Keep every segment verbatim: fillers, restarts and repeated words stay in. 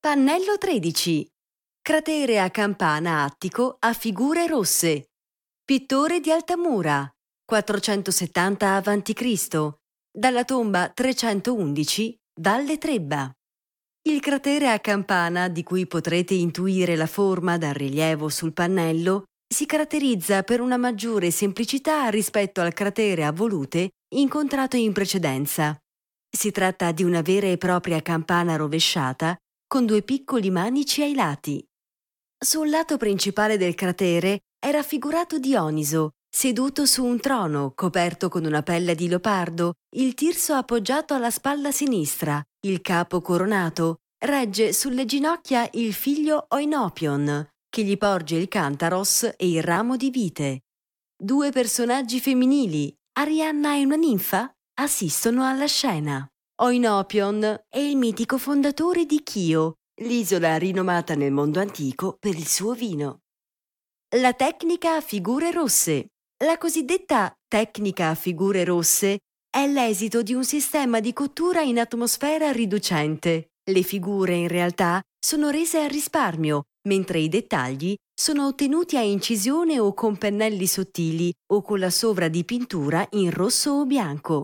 Pannello tredici. Cratere a campana attico a figure rosse. Pittore di Altamura, quattrocentosettanta avanti Cristo, dalla tomba trecentoundici, Valle Trebba. Il cratere a campana, di cui potrete intuire la forma dal rilievo sul pannello, si caratterizza per una maggiore semplicità rispetto al cratere a volute incontrato in precedenza. Si tratta di una vera e propria campana rovesciata con due piccoli manici ai lati. Sul lato principale del cratere è raffigurato Dioniso, seduto su un trono coperto con una pelle di leopardo, il tirso appoggiato alla spalla sinistra, il capo coronato, regge sulle ginocchia il figlio Oinopion, che gli porge il cantaros e il ramo di vite. Due personaggi femminili, Arianna e una ninfa, assistono alla scena. Oinopion è il mitico fondatore di Chio, l'isola rinomata nel mondo antico per il suo vino. La tecnica a figure rosse. La cosiddetta tecnica a figure rosse è l'esito di un sistema di cottura in atmosfera riducente. Le figure in realtà sono rese a risparmio, mentre i dettagli sono ottenuti a incisione o con pennelli sottili o con la sovradipintura in rosso o bianco.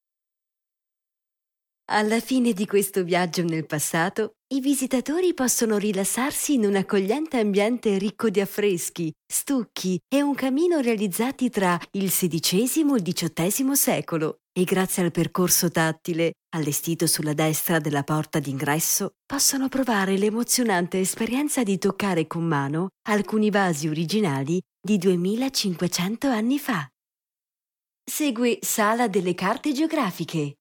Alla fine di questo viaggio nel passato, i visitatori possono rilassarsi in un accogliente ambiente ricco di affreschi, stucchi e un camino realizzati tra il sedicesimo e il diciottesimo secolo. E grazie al percorso tattile, allestito sulla destra della porta d'ingresso, possono provare l'emozionante esperienza di toccare con mano alcuni vasi originali di duemilacinquecento anni fa. Segue Sala delle carte geografiche.